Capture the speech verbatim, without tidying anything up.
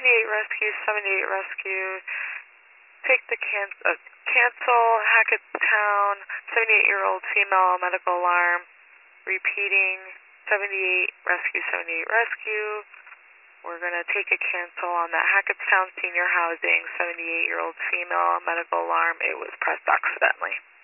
seventy-eight rescue, seventy-eight rescue. Take the can uh, cancel Hackettstown, seventy-eight-year-old female medical alarm. Repeating, seventy-eight rescue, seventy-eight rescue. We're going to take a cancel on that Hackettstown senior housing, seventy-eight-year-old female medical alarm. It was pressed accidentally.